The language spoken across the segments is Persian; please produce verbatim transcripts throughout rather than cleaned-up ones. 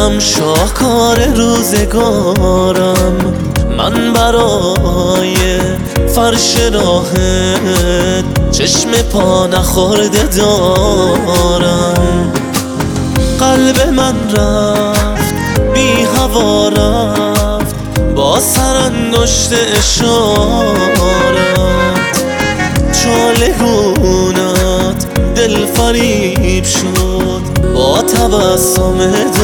دارم شاهکار روزگارم، من برای فرش راهت چشم پا نخورده دارم. قلب من رفت بی هوا رفت با سرانگشت اشارت، چاله گونت دل فریب شد با تبسم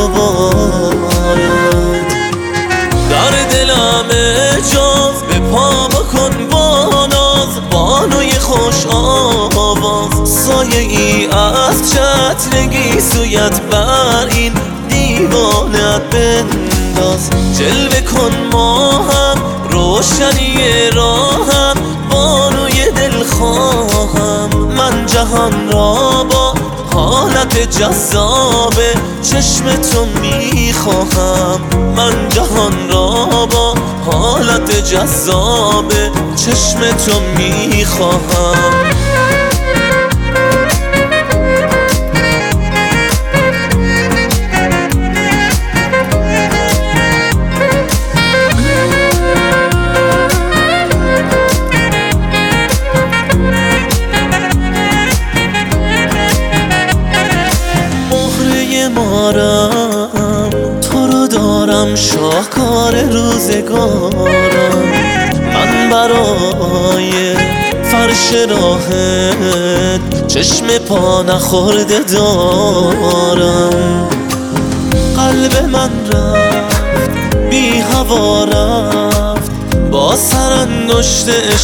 دوبارت. در دلم اجاز به پا بکن با ناز، بانوی خوش آواز سایه ای از چترگی سویت بر این دیوانت بنداز. جلوه کن ماهم روشنی راهم، بانوی دل خواهم من جهان را با حالت جذاب چشم تو میخواهم. من جهان را با حالت جذاب چشم تو میخواهم. مارم تو رو دارم شاهکار روزگارم، من برای فرش راهت چشم پا نخورده دارم. قلب من رفت بی هوا رفت با سرانگشت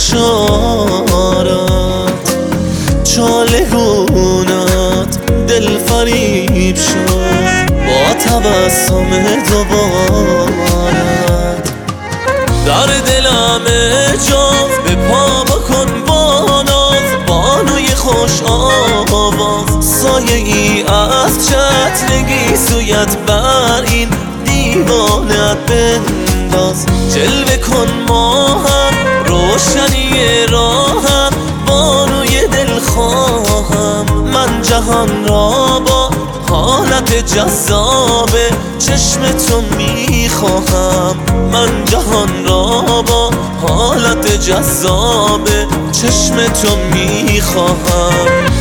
اشارت، چاله گونت دل فریب شد با تبسم دوبارت. در دلم اجاز به پا بکن با ناز، بانوی خوش آواز سایه ای از چترگی سویت بر این دیوانت بنداز. جلوه کن ماهم روشنی راهم، بانوی دل خواهم من جهان را با حالت جذاب چشم تو میخواهم. من جهان را با حالت جذاب چشم تو میخواهم.